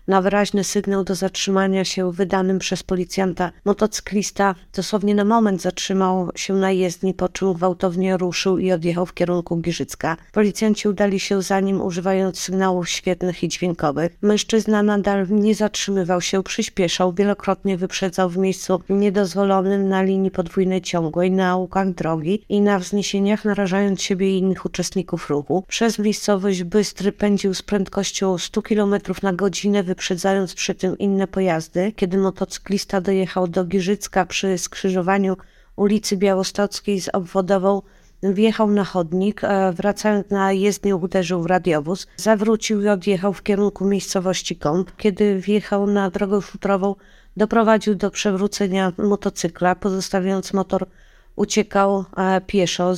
Na wyraźny sygnał do zatrzymania się wydanym przez policjanta motocyklista dosłownie na moment zatrzymał się na jezdni, po czym gwałtownie ruszył i odjechał w kierunku Giżycka. Policjanci udali się za nim, używając sygnałów świetlnych i dźwiękowych. Mężczyzna nadal nie zatrzymywał się, przyspieszał, wielokrotnie wyprzedzał w miejscu niedozwolonym na linii podwójnej ciągłej, na łukach drogi i na wzniesieniach, narażając siebie i innych uczestników ruchu. Przez miejscowość Bystry pędził z prędkością 100 km na godzinę, wyprzedzając przy tym inne pojazdy. Kiedy motocyklista dojechał do Giżycka przy skrzyżowaniu ulicy Białostockiej z obwodową, wjechał na chodnik, wracając na jezdnię uderzył w radiowóz, zawrócił i odjechał w kierunku miejscowości Kąp. Kiedy wjechał na drogę futrową, doprowadził do przewrócenia motocykla, pozostawiając motor, uciekał pieszo.